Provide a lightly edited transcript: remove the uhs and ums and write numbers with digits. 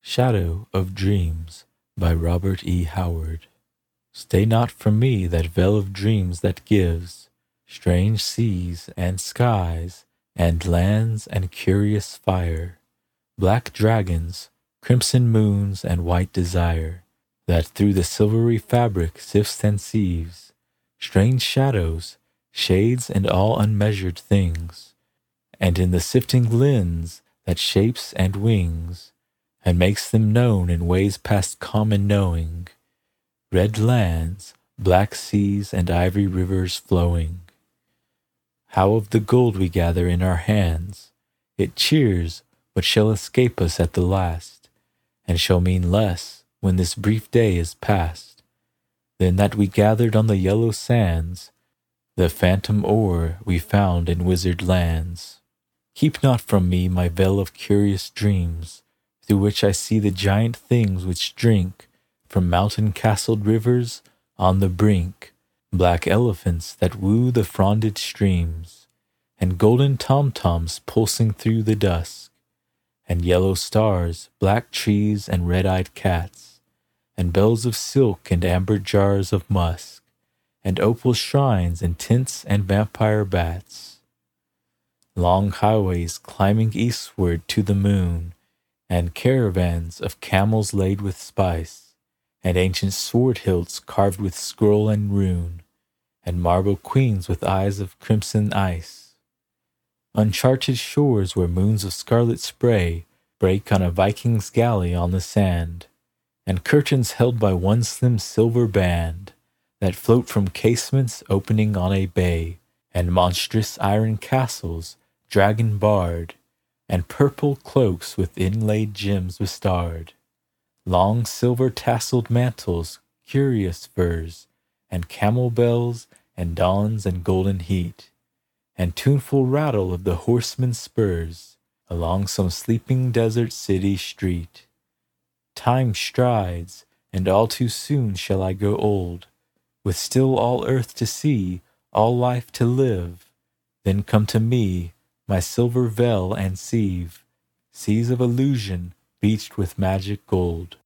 Shadow of Dreams by Robert E. Howard. Stay not from me that veil of dreams that gives strange seas and skies and lands and curious fire, black dragons, crimson moons and white desire, that through the silvery fabric sifts and sieves, strange shadows, shades and all unmeasured things, and in the sifting lens that shapes and wings, and makes them known in ways past common knowing, red lands, black seas, and ivory rivers flowing. How of the gold we gather in our hands? It cheers what shall escape us at the last, and shall mean less when this brief day is past, than that we gathered on the yellow sands, the phantom ore we found in wizard lands. Keep not from me my veil of curious dreams, through which I see the giant things which drink from mountain-castled rivers on the brink, black elephants that woo the fronded streams, and golden tom-toms pulsing through the dusk, and yellow stars, black trees, and red-eyed cats, and bells of silk and amber jars of musk, and opal shrines and tints and vampire bats. Long highways climbing eastward to the moon, and caravans of camels laid with spice, and ancient sword hilts carved with scroll and rune, and marble queens with eyes of crimson ice. Uncharted shores where moons of scarlet spray break on a Viking's galley on the sand, and curtains held by one slim silver band, that float from casements opening on a bay, and monstrous iron castles, dragon barred, and purple cloaks with inlaid gems bestarred, long silver tasselled mantles, curious furs, and camel bells, and dawns and golden heat, and tuneful rattle of the horsemen's spurs along some sleeping desert city street. Time strides, and all too soon shall I go old, with still all earth to see, all life to live. Then come to me my silver veil and sieve, seas of illusion beached with magic gold.